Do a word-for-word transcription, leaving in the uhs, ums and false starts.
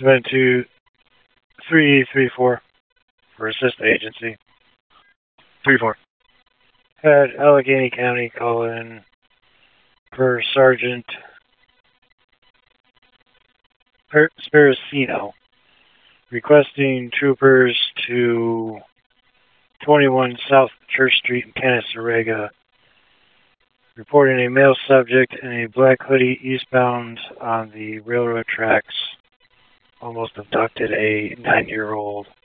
Submit to three three four for assist agency. three four. Head Allegheny County, call in per Sergeant per Sparacino, requesting troopers to twenty-one South Church Street in Canasteraga, reporting a male subject in a black hoodie eastbound on the railroad tracks, almost abducted a nine-year-old